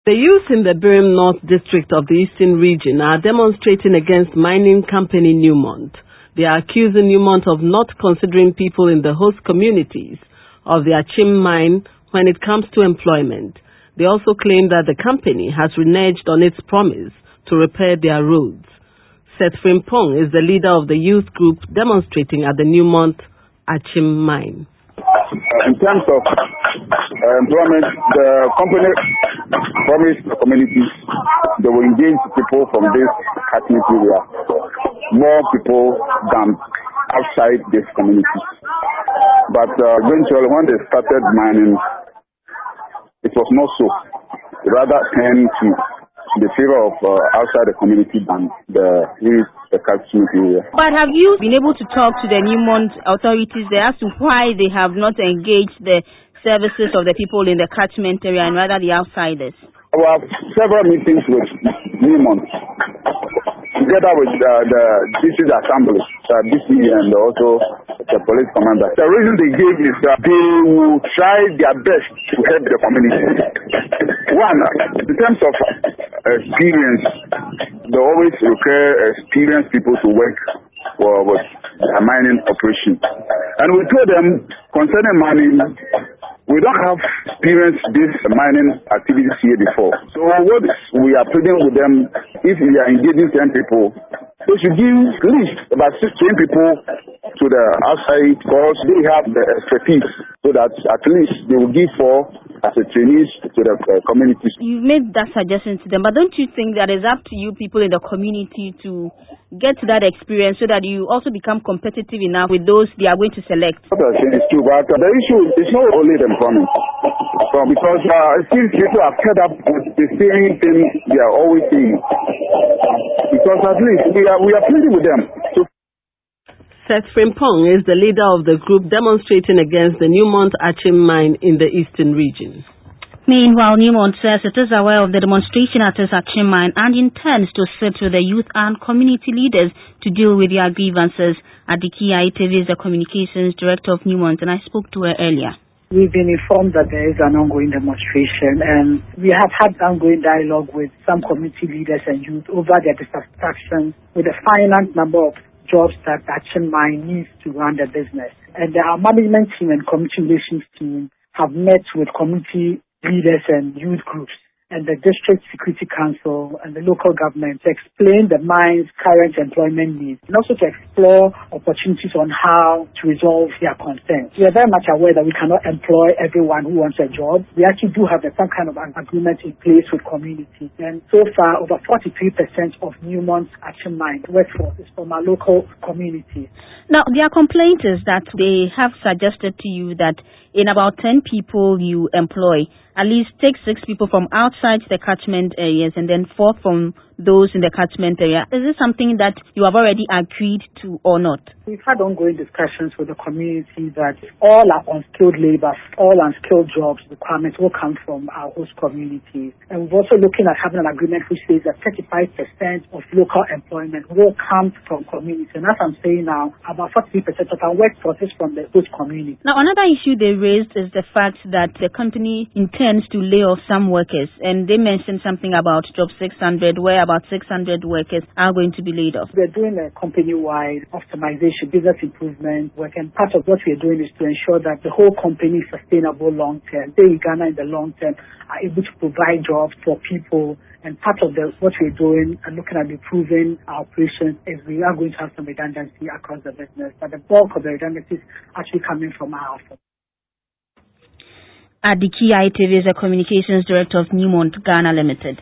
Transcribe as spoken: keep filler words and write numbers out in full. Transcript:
The youth in the Birim North District of the Eastern Region are demonstrating against mining company Newmont. They are accusing Newmont of not considering people in the host communities of the Achim mine when it comes to employment. They also claim that the company has reneged on its promise to repair their roads. Seth Frimpong is the leader of the youth group demonstrating at the Newmont Achim mine. In terms of uh, employment, the company promised the communities they will engage people from this catchment area, more people than outside this community. But uh, eventually, when they started mining, it was not so. It rather turned to the favor of uh, outside the community than the the catchment area. But have you been able to talk to the Newmont authorities there as to why they have not engaged the services of the people in the catchment area and rather the outsiders? We have several meetings with Newmont, together with uh, the district assembly, the D C, and also the police commander. The reason they gave is that they will try their best to help the community. One, in terms of experience, they always require experienced people to work for with a mining operation. And we told them concerning mining, we don't have experienced this mining activities here before. So what we are pleading with them, if we are engaging ten people, they should give at least about sixteen people to the outside because they have the expertise, so that at least they will give four as a trainees to the uh, communities. You've made that suggestion to them, but don't you think that it's up to you people in the community to get that experience so that you also become competitive enough with those they are going to select? What I'm saying is true, but uh, the issue is not only the employment. So because uh, it seems people are fed up with the same thing they are always saying. Because at least we are, we are pleading with them. So Seth Frimpong is the leader of the group demonstrating against the Newmont Achim mine in the Eastern Region. Meanwhile, Newmont says it is aware of the demonstration at its Achim mine and intends to sit with the youth and community leaders to deal with their grievances. Adiki Aitevi is the communications director of Newmont, and I spoke to her earlier. We've been informed that there is an ongoing demonstration, and we have had ongoing dialogue with some community leaders and youth over their dissatisfaction with the finite number of jobs that Achim mine needs to run the business. And our management team and community relations team have met with community leaders and youth groups and the District Security Council and the local government to explain the mine's current employment needs and also to explore opportunities on how to resolve their concerns. We are very much aware that we cannot employ everyone who wants a job. We actually do have some kind of an agreement in place with communities. And so far, over forty-three percent of Newmont's Achim mine workforce is from our local communities. Now, their complaint is that they have suggested to you that in about ten people you employ, at least take six people from outside the catchment areas and then four from those in the catchment area. Is this something that you have already agreed to or not? We've had ongoing discussions with the community that all our unskilled labor, all unskilled jobs requirements will come from our host communities. And we're also looking at having an agreement which says that thirty-five percent of local employment will come from communities. And as I'm saying now, about forty percent of our workforce is from the host community. Now, another issue they raised is the fact that the company intends to lay off some workers. And they mentioned something about Job six hundred, where about six hundred workers are going to be laid off. We're doing a company-wide optimization, business improvement work, and part of what we're doing is to ensure that the whole company is sustainable long-term. They in Ghana in the long-term are able to provide jobs for people, and part of the, what we're doing and looking at improving our operations is we are going to have some redundancy across the business, but the bulk of the redundancy is actually coming from our office. Adiki Aitevi is a communications director of Newmont Ghana Limited.